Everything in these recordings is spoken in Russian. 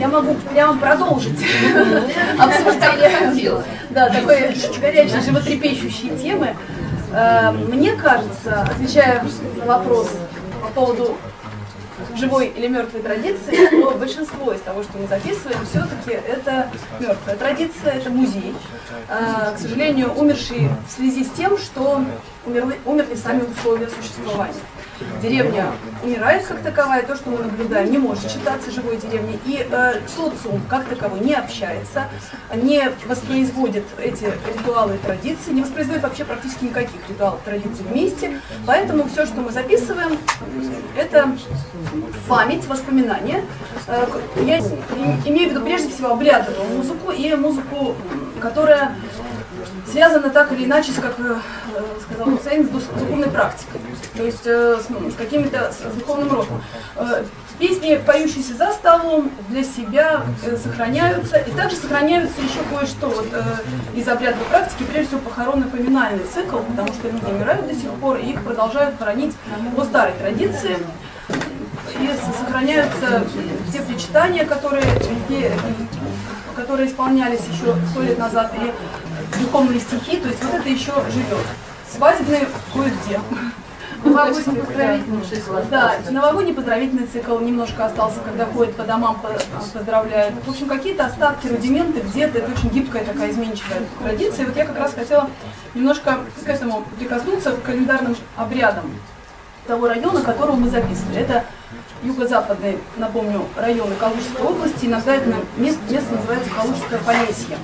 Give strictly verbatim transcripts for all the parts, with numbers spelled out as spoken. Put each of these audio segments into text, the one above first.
я могу прямо продолжить обсуждение да, такой горячей, животрепещущей темы. Мне кажется, отвечая на вопрос по поводу живой или мертвой традиции, но большинство из того, что мы записываем, все-таки это мертвая традиция, это музей, к сожалению, умерший в связи с тем, что умерли, умерли сами условия существования. Деревня умирает как таковая, то, что мы наблюдаем, не может считаться живой деревней, и э, социум как таковой не общается, не воспроизводит эти ритуалы и традиции, не воспроизводит вообще практически никаких ритуалов и традиций вместе, поэтому все, что мы записываем, это память, воспоминания. Э, я имею в виду прежде всего обрядовую музыку и музыку, которая связана так или иначе, с, как сказал Хусейн, с духовной практикой, то есть э, с, с каким-то с духовным роком. Э, песни, поющиеся за столом, для себя э, сохраняются, и также сохраняются еще кое-что вот, э, из обрядовой практики, прежде всего похоронно-поминальный цикл, потому что люди умирают до сих пор, и их продолжают хоронить по старой традиции. И сохраняются те причитания, которые, которые исполнялись еще сто лет назад, или духовные стихи, то есть вот это еще живет. Свадебные кое-где. Новогодний поздравительный цикл. Да, новогодний поздравительный цикл немножко остался, когда ходят по домам, поздравляют. В общем, какие-то остатки, рудименты где-то, это очень гибкая такая изменчивая традиция. И вот я как раз хотела немножко к этому прикоснуться, к календарным обрядам того района, которого мы записывали. Это юго-западный, напомню, район Калужской области, иногда это место, место называется Калужское Полесье.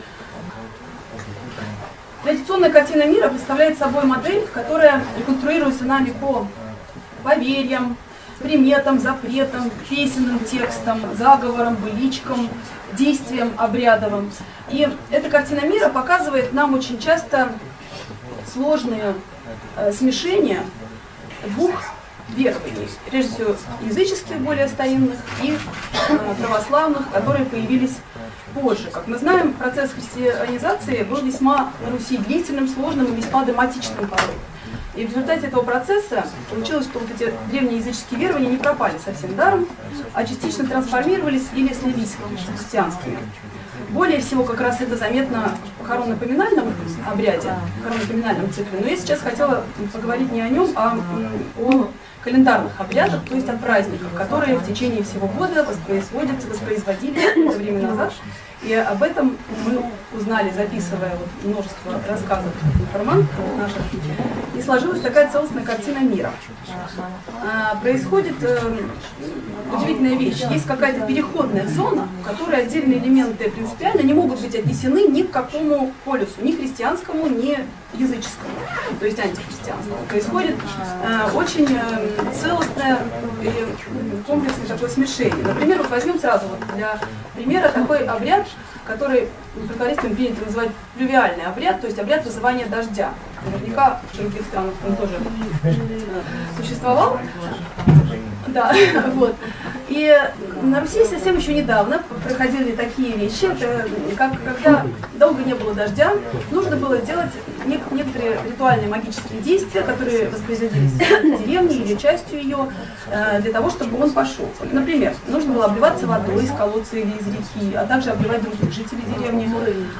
Традиционная картина мира представляет собой модель, которая реконструируется нами по поверьям, приметам, запретам, песенным текстам, заговорам, быличкам, действиям обрядовым. И эта картина мира показывает нам очень часто сложные э, смешения двух верований, прежде всего языческих, более старинных, и э, православных, которые появились позже. Как мы знаем, процесс христианизации был весьма на Руси длительным, сложным и весьма драматичным порой. И в результате этого процесса получилось, что вот эти древние языческие верования не пропали совсем даром, а частично трансформировались или слились с христианскими. Более всего, как раз это заметно в похоронно-поминальном обряде, в похоронно-поминальном цикле. Но я сейчас хотела поговорить не о нем, а о календарных обрядах, то есть о праздниках, которые в течение всего года воспроизводятся, воспроизводились какое-то время назад. И об этом мы узнали, записывая вот множество рассказов информантов наших. И сложилась такая целостная картина мира. А, происходит э, удивительная вещь. Есть какая-то переходная зона, в которой отдельные элементы принципиально не могут быть отнесены ни к какому полюсу, ни христианскому, ни языческому, то есть антихристианскому. Происходит э, очень э, целостное и комплексное такое смешение. Например, вот возьмем сразу вот для примера такой обряд, который преподавателям принято называть плювиальный обряд, то есть обряд вызывания дождя. Наверняка в других странах он тоже существовал. Да, вот. И на Руси совсем еще недавно проходили такие вещи, как когда долго не было дождя, нужно было сделать некоторые ритуальные магические действия, которые воспроизводились в деревне или частью ее, для того, чтобы он пошел. Например, нужно было обливаться водой из колодца или из реки, а также обливать других жителей деревни.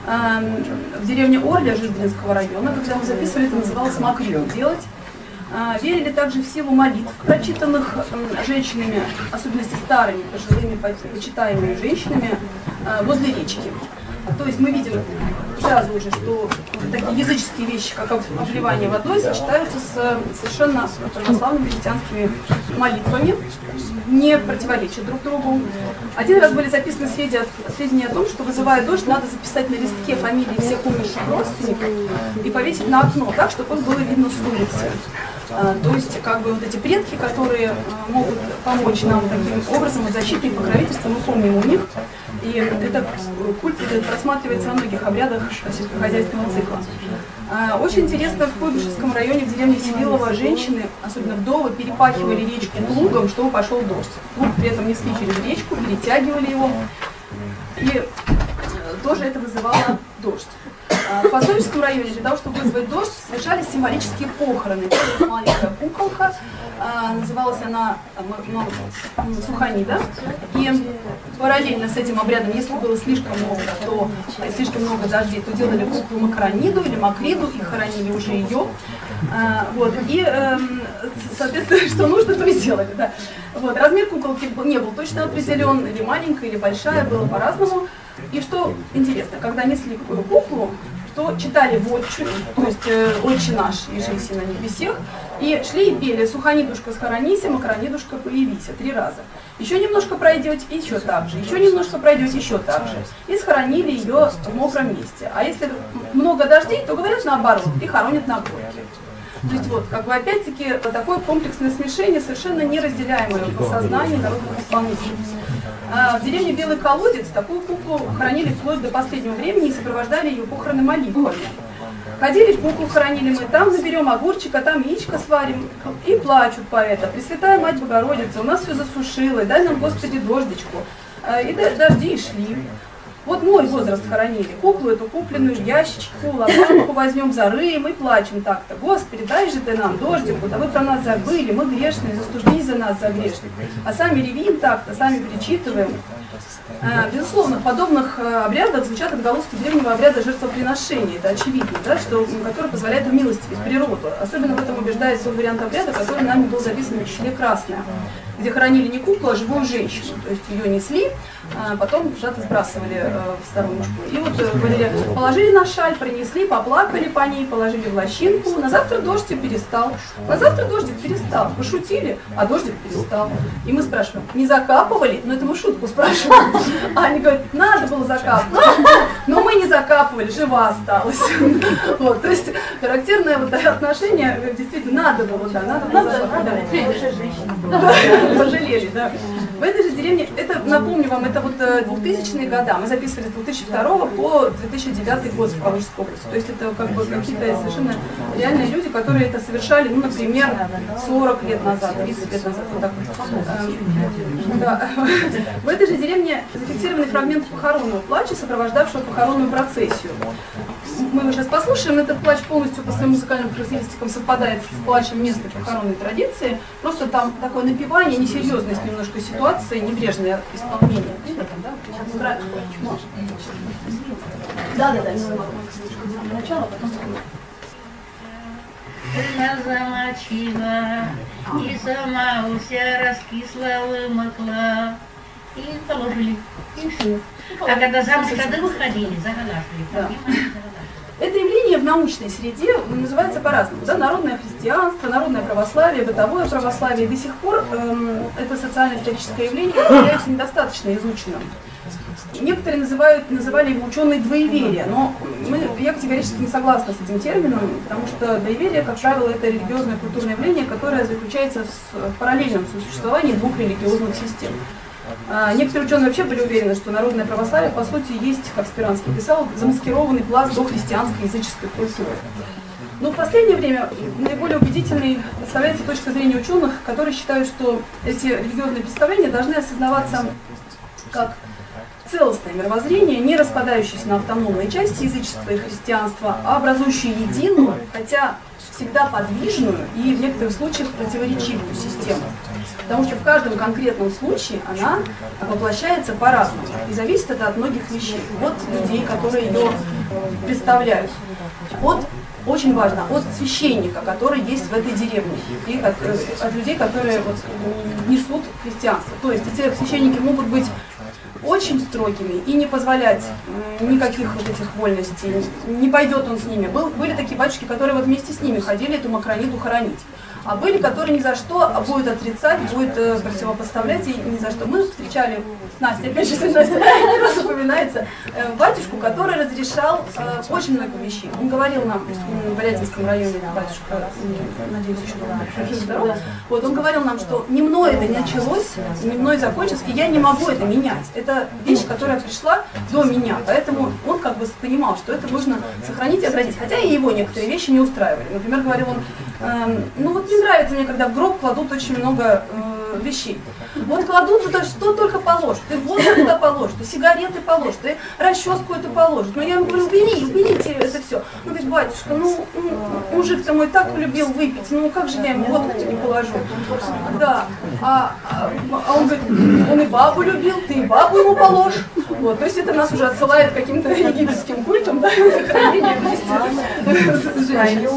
В деревне Орля Жиздринского района, когда мы записывали, это называлось макрю делать. Верили также в силу молитв, прочитанных женщинами, особенно старыми, пожилыми, почитаемыми женщинами, возле речки. То есть мы видим сразу уже, что такие языческие вещи, как обливание водой, сочетаются с совершенно православными христианскими молитвами, не противоречат друг другу. Один раз были записаны сведения, сведения о том, что, вызывая дождь, надо записать на листке фамилии всех умерших родственников и повесить на окно так, чтобы их было видно с улицы. А, то есть, как бы вот эти предки, которые а, могут помочь нам таким образом от защиты и покровительства, мы помним у них. И этот культ просматривается во многих обрядах сельскохозяйственного цикла. А, очень интересно, в Куйбышевском районе, в деревне Сивилово, женщины, особенно вдовы, перепахивали речку плугом, чтобы пошел дождь. Плуг при этом несли через речку, перетягивали его. И тоже это вызывало дождь. В Посольском районе для того, чтобы вызвать дождь, совершались символические похороны. Это маленькая куколка, называлась она ну, Суханида. И параллельно с этим обрядом, если было слишком много, то слишком много дождей, то делали куклу Макрониду или Макриду, и хоронили уже ее. Вот. И, соответственно, что нужно, то и сделали. Да. Вот. Размер куколки не был точно определен, или маленькая, или большая, было по-разному. И что интересно, когда несли куклу, то читали вотчу, то есть э, «Отче наш, ежеси на небесех», и шли и пели «Суханидушка, схоронися, Макронидушка, появися» три раза. Еще немножко пройдете, еще так же, еще немножко пройдете, еще так же. И схоронили ее в мокром месте. А если много дождей, то говорят наоборот, и хоронят на горке. То есть вот, как бы опять-таки, такое комплексное смешение, совершенно неразделяемое в сознании народных исполнителей. В деревне Белый Колодец такую куклу хоронили вплоть до последнего времени и сопровождали ее похороны молитвами. Ходили, куклу хоронили мы, там наберем огурчика, там яичко сварим, и плачут поэта. Пресвятая Мать Богородица, у нас все засушило, дай нам, Господи, дождичку. И дожди шли. Вот мой возраст хоронили. Куклу эту купленную, ящичку, лопатку возьмем, зарыем и плачем так-то. Господи, дай же ты нам дождику, да вы про нас забыли, мы грешные, застуждись за нас за грешных. А сами ревим так-то, сами перечитываем. Безусловно, в подобных обрядах звучат отголоски древнего обряда жертвоприношения. Это очевидно, да, что, который позволяет умилостивить природу. Особенно в этом убеждает тот вариант обряда, который нами был записан в числе «Красная», где хоронили не куклу, а живую женщину. То есть ее несли, а потом сжато сбрасывали в стороночку. И вот говорили, положили на шаль, принесли, поплакали по ней, положили в лощинку. На завтра дождик перестал. На завтра дождик перестал. Пошутили, а дождик перестал. И мы спрашиваем, не закапывали? Ну это мы шутку спрашиваем. А они говорят, надо было закапывать. Но мы не закапывали, жива осталась. Вот, то есть характерное вот отношение, действительно, надо было, да, надо было закапывать. Пожалели, да. В этой же деревне, это, напомню вам, это вот двухтысячные годы, мы записывали с две тысячи второго по две тысячи девятый год в Калужской области. То есть это как бы какие-то совершенно реальные люди, которые это совершали, ну, например, сорок лет назад, тридцать лет назад. Вот так вот. Да. В этой же деревне зафиксированный фрагмент похоронного плача, сопровождавшего похоронную процессию. Мы его сейчас послушаем, этот плач полностью по своим музыкальным характеристикам совпадает с плачем местной похоронной традиции. Просто там такое напевание, несерьезность немножко ситуации, небрежное исполнение. Да, да, да. Начало, потом. Она замочила, и сама вся раскисла, вымокла. И положили, и все. А когда замуж роды выходили, загалашили. Да. Это явление в научной среде называется по-разному. Да? Народное христианство, народное православие, бытовое православие. До сих пор эм, это социально-историческое явление является недостаточно изученным. Некоторые называют, называли его ученые двоеверия, но мы, я категорически не согласна с этим термином, потому что двоеверие, как правило, это религиозное культурное явление, которое заключается в параллельном существовании двух религиозных систем. Некоторые ученые вообще были уверены, что народное православие, по сути, есть, как Спиранский писал, замаскированный пласт дохристианской языческой культуры. Но в последнее время наиболее убедительной представляется точка зрения ученых, которые считают, что эти религиозные представления должны осознаваться как целостное мировоззрение, не распадающееся на автономные части язычества и христианства, а образующие единую, хотя всегда подвижную и в некоторых случаях противоречивую систему. Потому что в каждом конкретном случае она воплощается по-разному. И зависит это от многих вещей. От людей, которые ее представляют. От, очень важно, от священника, который есть в этой деревне. И от, от людей, которые вот, несут христианство. То есть эти священники могут быть очень строгими и не позволять никаких вот этих вольностей. Не пойдет он с ними. Был, были такие батюшки, которые вот вместе с ними ходили эту Макрониду хоронить. А были, которые ни за что а будет отрицать, будет э, противопоставлять и ни за что. Мы встречали с Настей, опять же, Настя не раз упоминается, э, батюшку, который разрешал э, очень много вещей. Он говорил нам в Валятинском районе, батюшка, надеюсь, еще здоров, вот, он говорил нам, что не мной это началось, не мной закончилось, и я не могу это менять. Это вещь, которая пришла до меня, поэтому он как бы понимал, что это нужно сохранить и отразить. Хотя и его некоторые вещи не устраивали. Например, говорил он, э, ну вот не нравится мне, когда в гроб кладут очень много э, э, вещей. Вот кладут туда, что только положишь. Ты воду туда положишь, ты сигареты положишь, ты расческу эту положишь. Но я ему говорю, убери, уберите это все. Он говорит, батюшка, ну, мужик-то мой так любил выпить, ну как же я ему водку не положу? Да. А, а, а он говорит, он и бабу любил, ты и бабу ему положь. Вот, то есть это нас уже отсылает к каким-то египетским культам, да, сохранение женщин.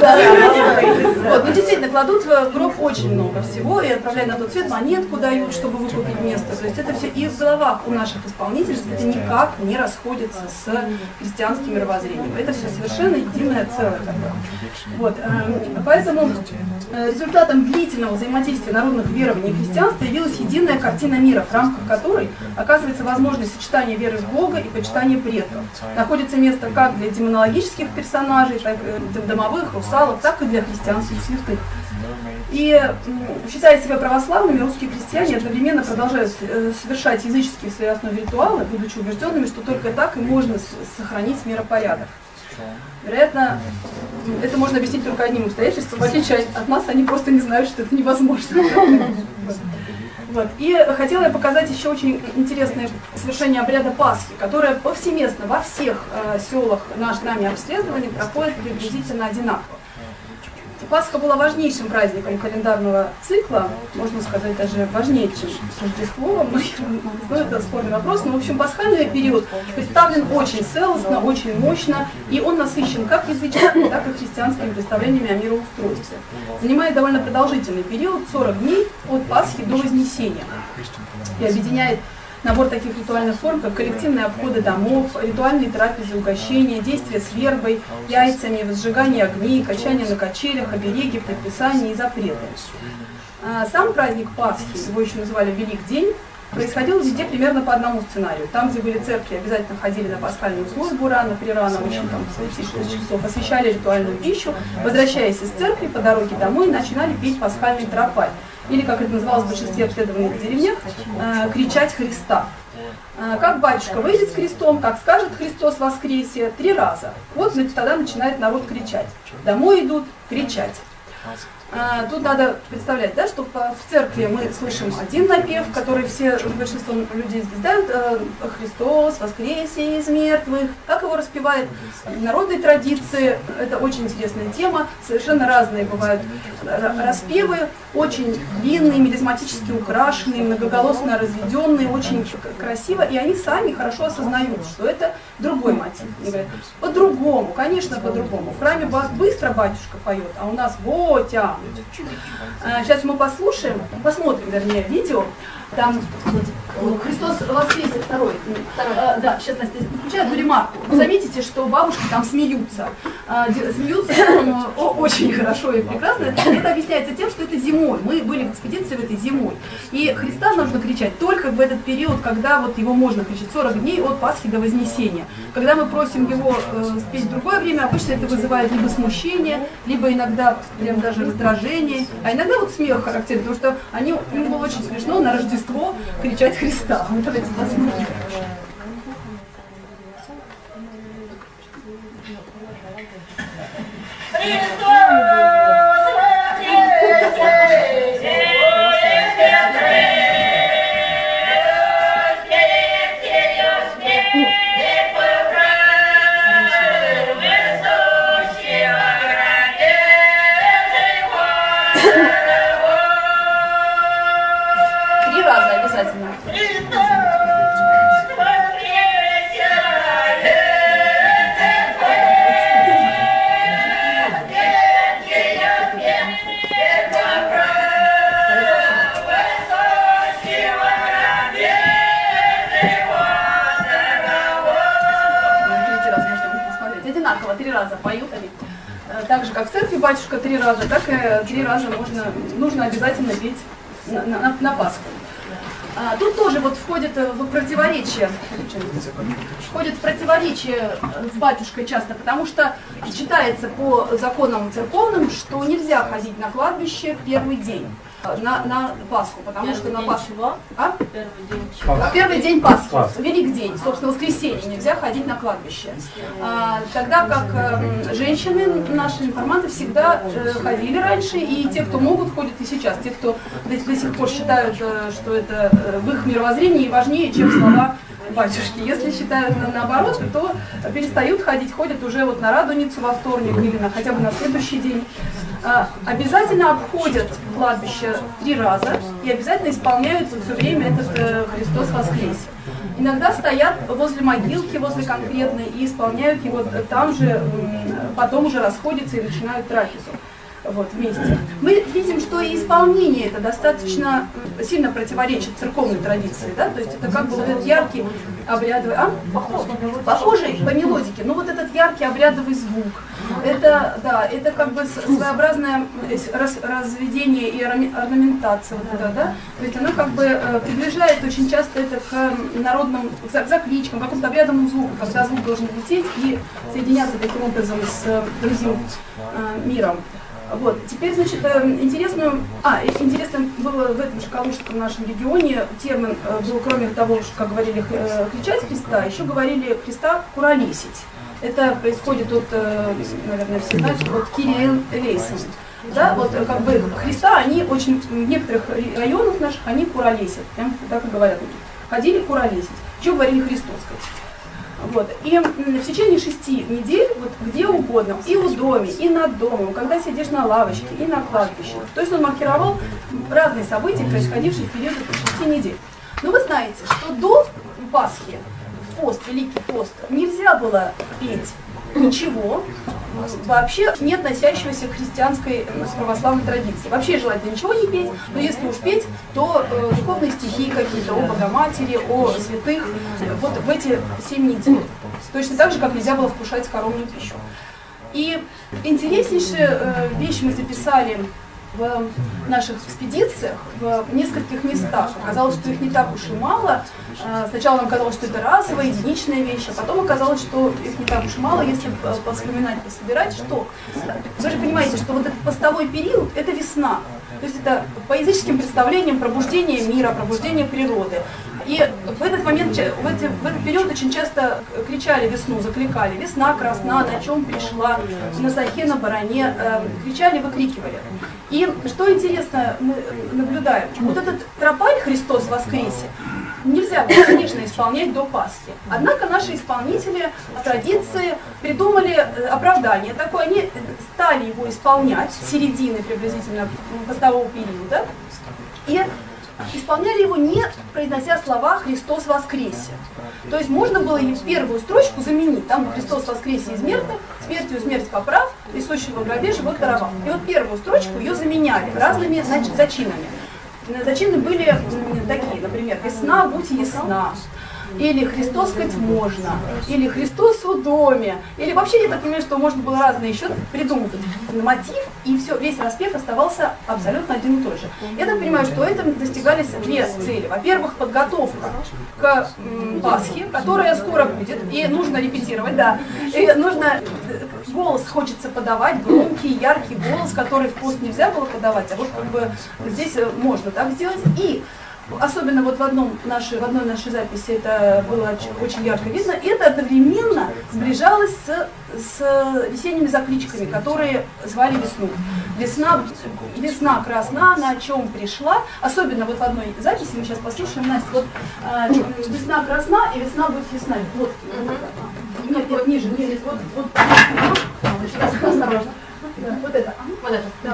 Вот, ну действительно, кладут в гроб очень много всего и отправляют на тот свет, монетку дают, чтобы выкупить место. То есть это все и в головах у наших исполнительств это никак не расходится с христианским мировоззрением. Это все совершенно единое целое. Вот, поэтому результатом длительного взаимодействия народных верований и христианства явилась единая картина мира, в рамках которой оказывается возможность сочетания веры в Бога и почитания предков. Находится место как для демонологических персонажей, так и домовых, русалок, так и для христианских святых. И считая себя православными, русские крестьяне одновременно продолжают совершать языческие в своей основе ритуалы, будучи убежденными, что только так и можно сохранить миропорядок. Вероятно, это можно объяснить только одним обстоятельством. В отличие от нас, они просто не знают, что это невозможно. Вот. И хотела я показать еще очень интересное совершение обряда Пасхи, которое повсеместно во всех э, селах наш, нами обследований проходит приблизительно одинаково. Пасха была важнейшим праздником календарного цикла, можно сказать, даже важнее, чем Рождество. Ну, это спорный вопрос, но, в общем, пасхальный период представлен очень целостно, очень мощно, и он насыщен как языческими, так и христианскими представлениями о мироустройстве. Занимает довольно продолжительный период, сорок дней, от Пасхи до Вознесения, и объединяет набор таких ритуальных форм, как коллективные обходы домов, ритуальные трапезы, угощения, действия с вербой, яйцами, возжигание огней, качание на качелях, обереги, предписания и запреты. Сам праздник Пасхи, его еще называли Великдень, происходил везде примерно по одному сценарию. Там, где были церкви, обязательно ходили на пасхальную службу рано, прирано, очень там, с часов, освещали ритуальную пищу, возвращаясь из церкви, по дороге домой начинали петь пасхальный тропарь. Или, как это называлось в большинстве обследованных деревнях, э, кричать Христа. Э, как батюшка выйдет с крестом, как скажет Христос воскресе, три раза. Вот значит, тогда начинает народ кричать. Домой идут кричать. А, тут надо представлять, да, что в церкви мы слышим один напев, который все, большинство людей здесь знают, «Христос воскресе из мертвых». Как его распевает в народной традиции, это очень интересная тема, совершенно разные бывают распевы, очень длинные, мелизматически украшенные, многоголосно разведенные, очень красиво, и они сами хорошо осознают, что это другой мотив. Они говорят, по-другому, конечно, по-другому. В храме быстро батюшка поет, а у нас вот тянут. Сейчас мы послушаем, посмотрим, вернее, видео. Там Христос воскресе второй. А, да, сейчас Настя включаю одну ремарку. Вы заметите, что бабушки там смеются. А, смеются о, очень хорошо и прекрасно. Это объясняется тем, что это зимой. Мы были в экспедиции в этой зимой. И Христа нужно кричать только в этот период, когда вот его можно кричать, сорок дней от Пасхи до Вознесения. Когда мы просим его э, спеть в другое время, обычно это вызывает либо смущение, либо иногда прям даже раздражение, а иногда вот смех характерен, потому что они, им было очень смешно на Рождество кричать Христа. Вот давайте посмотрим. Три раза обязательно. Одинаково, три раза поют они. Так же, как в церкви батюшка три раза, так и три раза можно, нужно обязательно петь на, на, на Пасху. А, тут тоже вот входит в противоречие, входит в противоречие с батюшкой часто, потому что считается по законам церковным, что нельзя ходить на кладбище в первый день. на, на Пасху, потому Первый что на день Пасху... чего? А? Первый день чего? А Первый день Пасхи, Пасхи. Великдень, собственно, воскресенье, нельзя ходить на кладбище. А, тогда как э, женщины, наши информанты, всегда э, ходили раньше, и те, кто могут, ходят и сейчас. Те, кто до, до сих пор считают, э, что это э, в их мировоззрении важнее, чем слова батюшки. Если считают на, наоборот, то перестают ходить, ходят уже вот на Радуницу во вторник или на, хотя бы на следующий день. А, обязательно обходят кладбище три раза и обязательно исполняют все время этот э, Христос воскресе. Иногда стоят возле могилки, возле конкретной, и исполняют его там же, потом уже расходятся и начинают трапезу. Вот, вместе. Мы видим, что и исполнение это достаточно сильно противоречит церковной традиции, да, то есть это как бы вот этот яркий обрядовый, а? Похожий, похожий по мелодике, но вот этот яркий обрядовый звук, это, да, это как бы своеобразное раз, разведение и орнаментация, вот это, да, то есть она как бы приближает очень часто это к народным, к закличкам, к какому-то обрядовому звуку, когда звук должен лететь и соединяться таким образом с другим миром. Вот. Теперь, значит, интересную, а, интересно было в этом же Калужском нашем регионе термин был, кроме того, что, как говорили, кричать Христа, еще говорили Христа куролесить. Это происходит от, наверное, все знают, от Кириэл Элейсон. Да, вот как бы Христа, они очень, в некоторых районах наших, они куролесят, прям так и говорят. Ходили куролесить. Что говорили Христос, кстати. Вот. И в течение шести недель, вот где угодно, и у доме, и над домом, когда сидишь на лавочке, и на кладбище. То есть он маркировал разные события, происходившие в период шести недель. Но вы знаете, что до Пасхи, в пост, Великий пост, нельзя было петь ничего, вообще не относящегося к христианской православной традиции. Вообще желательно ничего не петь, но если уж петь, то э, духовные стихи какие-то о Богоматери, о святых, вот в эти семь недель. Точно так же, как нельзя было вкушать коровную пищу. И интереснейшие э, вещи мы записали в наших экспедициях в нескольких местах. Оказалось, что их не так уж и мало. Сначала нам казалось, что это разовая, единичная вещь, а потом оказалось, что их не так уж и мало, если поспоминать, пособирать, что вы же понимаете, что вот этот постовой период – это весна. То есть это по языческим представлениям пробуждение мира, пробуждение природы. И в этот момент, в, эти, в этот период очень часто кричали весну, закликали: «Весна красна, на чем пришла, на сахе, на баране», э, кричали, выкрикивали. И что интересно, мы наблюдаем, вот этот тропарь «Христос воскресе» нельзя было, конечно, исполнять до Пасхи. Однако наши исполнители в традиции придумали оправдание такое, они стали его исполнять с середины приблизительно постового периода, и исполняли его, не произнося слова «Христос воскресе». То есть можно было и первую строчку заменить. Там «Христос воскресе из мертвых, смертью смерть поправ, присущего в гробе живот даровал». И вот первую строчку ее заменяли разными зачинами. Зачины были такие, например, «Весна, будь ясна», или «Христос хоть можно», или «Христос в доме», или вообще, я так понимаю, что можно было разные еще придумать мотив, и все, весь распев оставался абсолютно один и тот же. Я так понимаю, что этим достигались две цели. Во-первых, подготовка к м, Пасхе, которая скоро будет, и нужно репетировать, да, и нужно, голос хочется подавать, громкий, яркий голос, который в пост нельзя было подавать, а вот как бы здесь можно так сделать. И особенно вот в, одном нашей, в одной нашей записи это было очень ярко видно, это одновременно сближалось с, с весенними закличками, которые звали весну. Весна, весна красна, на чем пришла. Особенно вот в одной записи, мы сейчас послушаем, Настя, вот э, весна красна и весна будет ясна. Вот, нет, нет, ниже, ниже, вот, вот, вот, осторожно. Вот это, вот это, да.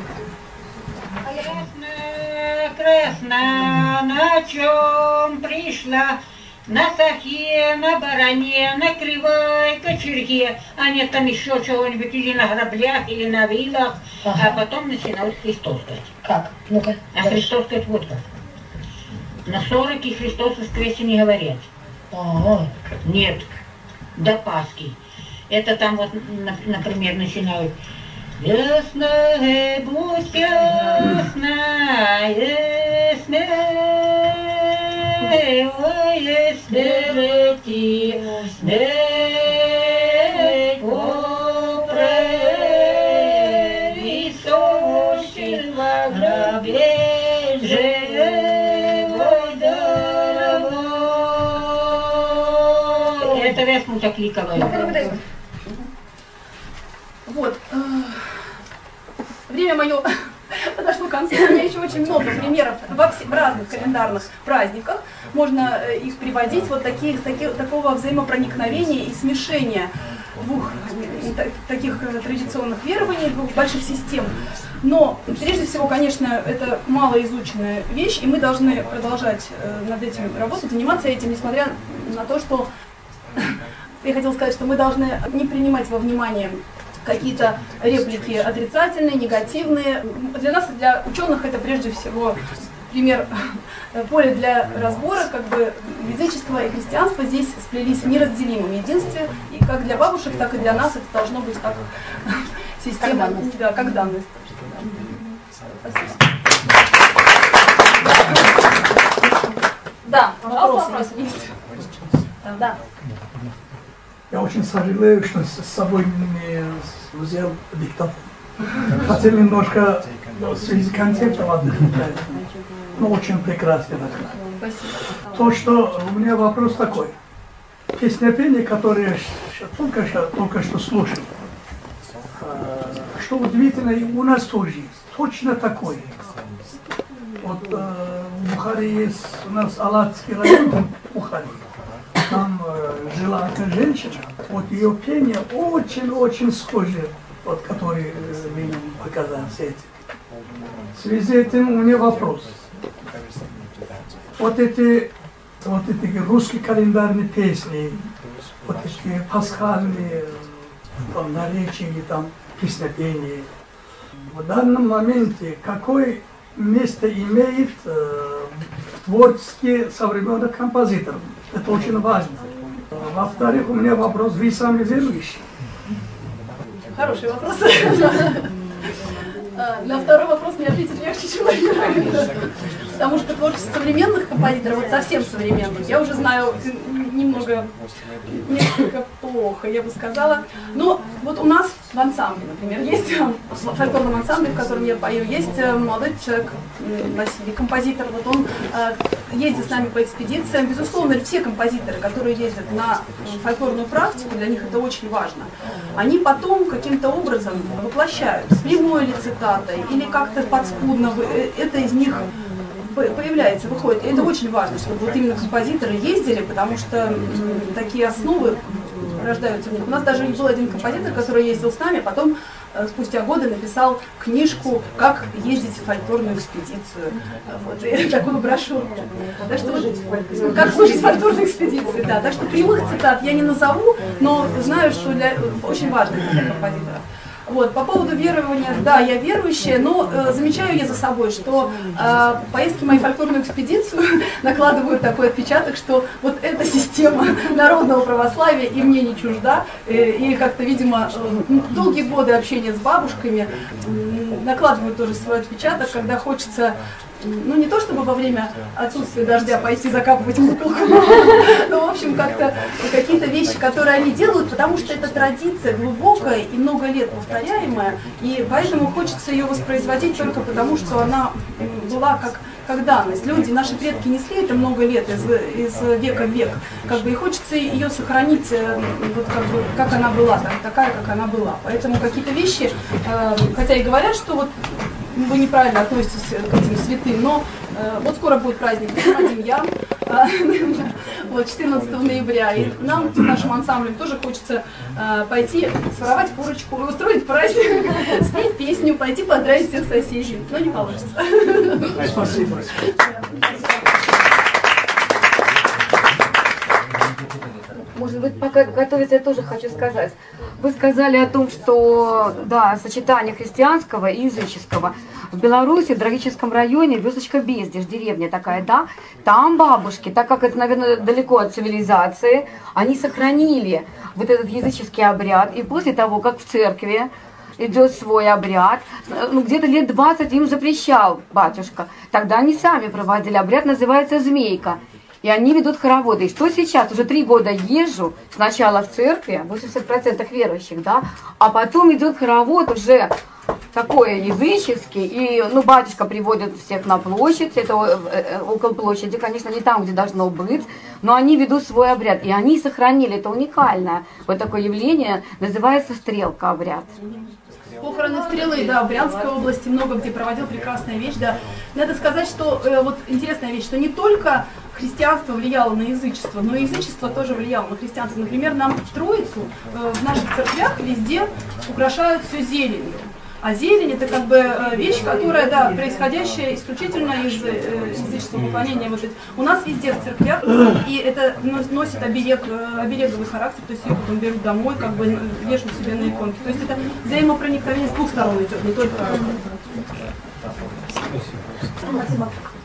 Красна, красна, на чем пришла? На сахе, на баране, на кривой кочерге, а нет там еще чего-нибудь, или на граблях, или на вилах, ага. А потом начинают Христос сказать. Как? Ну-ка. А Христос сказать вот как. На сороке Христос воскресе не говорят. Ага. Нет, до Пасхи. Это там вот, например, начинают: «Ясная, будь ясная, ясная, ой, ясная, ясная, попре, височего гробе». Это я смутя кликала. Вот. Время мое подошло к концу. У меня еще очень много примеров во все, в разных календарных праздниках. Можно их приводить, вот такие, такие, такого взаимопроникновения и смешения двух таких традиционных верований, двух больших систем. Но прежде всего, конечно, это малоизученная вещь, и мы должны продолжать над этим работать, заниматься этим, несмотря на то, что я хотела сказать, что мы должны не принимать во внимание какие-то реплики отрицательные, негативные. Для нас, для ученых, это прежде всего пример поля для разбора, как бы язычество и христианство здесь сплелись в неразделимом единстве, и как для бабушек, так и для нас это должно быть как система, как данность. Да, как данность. Да, вопросы, если есть. Да. Я очень сожалею, что с собой не взял диктофон. Хотел немножко с концептом отдыхать. Ну, очень прекрасно. Спасибо. То, что у меня вопрос такой. Песнопение, которое я только, только что слушал, что удивительно, у нас тоже есть. Точно такое. Вот э, в Бухаре есть у нас Алатский район, Бухаре. Там э, жила одна женщина, вот ее пение очень-очень схоже, вот, который э, мне показал все эти. В связи с этим у меня вопрос. Вот эти, вот эти русские календарные песни, вот эти пасхальные там, наречия или там песнопения, в данном моменте какое место имеет э, творческие современных композиторов? Это очень важно. Во-вторых, у меня вопрос, вы сами верующие? Хороший вопрос. На второй вопрос мне ответить легче, чем на первый. Потому что творчество современных композиторов, вот совсем современных, я уже знаю немного, несколько плохо, я бы сказала. Но вот у нас в ансамбле, например, есть, в фольклорном ансамбле, в котором я пою, есть молодой человек, Василий, композитор, вот он ездит с нами по экспедициям. Безусловно, все композиторы, которые ездят на фольклорную практику, для них это очень важно. Они потом каким-то образом воплощают, прямой или цитатой, или как-то подспудно, это из них появляется, выходит. И это очень важно, чтобы вот именно композиторы ездили, потому что такие основы рождаются в них. У нас даже был один композитор, который ездил с нами, потом спустя годы написал книжку «Как ездить в фольклорную экспедицию». Вот, и такую брошюрку. Так что вот, как слушать фольклорную экспедицию, да. Так что прямых цитат я не назову, но знаю, что для, очень важно для композитора. Вот, по поводу верования, да, я верующая, но э, замечаю я за собой, что э, поездки в мою фольклорную экспедицию накладывают такой отпечаток, что вот эта система народного православия и мне не чужда, э, и как-то, видимо, э, долгие годы общения с бабушками э, накладывают тоже свой отпечаток, когда хочется, ну, не то чтобы во время отсутствия дождя пойти закапывать муколку, но, в общем, как-то какие-то вещи, которые они делают, потому что это традиция глубокая и много лет повторяемая, и поэтому хочется ее воспроизводить только потому, что она была как, как данность. Люди, наши предки несли это много лет, из, из века в век, как бы, и хочется ее сохранить, вот, как бы, как она была, так, такая, как она была. Поэтому какие-то вещи, э, хотя и говорят, что вот вы неправильно относитесь к этим святым, но э, вот скоро будет праздник Демьян, э, вот четырнадцатого ноября, и нам, нашим ансамблем, тоже хочется э, пойти своровать курочку, устроить праздник, спеть песню, пойти поздравить всех соседей, но не получится. Спасибо. Может быть, пока готовиться, я тоже хочу сказать. Вы сказали о том, что, да, сочетание христианского и языческого. В Беларуси, в Драгическом районе, Вёсочка-Бездеж, деревня такая, да, там бабушки, так как это, наверное, далеко от цивилизации, они сохранили вот этот языческий обряд. И после того, как в церкви идет свой обряд, ну, где-то лет двадцать им запрещал батюшка, тогда они сами проводили обряд, называется «Змейка». И они ведут хороводы. И что сейчас? Уже три года езжу, сначала в церкви, восемьдесят процентов верующих, да, а потом идет хоровод уже такое языческий, и, ну, батюшка приводит всех на площадь, это около площади, конечно, не там, где должно быть, но они ведут свой обряд, и они сохранили, это уникальное, вот такое явление, называется стрелка обряд. Похороны стрелы, да, в Брянской области много где проводил, прекрасная вещь, да. Надо сказать, что э, вот интересная вещь, что не только христианство влияло на язычество, но и язычество тоже влияло на христианство. Например, нам в Троицу, э, в наших церквях везде украшают все зеленью. А зелень это как бы э, вещь, которая, да, происходящая исключительно из э, языческого поклонения. Вот это. У нас везде в церквях, и это носит оберег, э, обереговый характер, то есть ее потом берут домой, как бы вешают себе на иконки. То есть это взаимопроникновение с двух сторон идет, не только... Спасибо.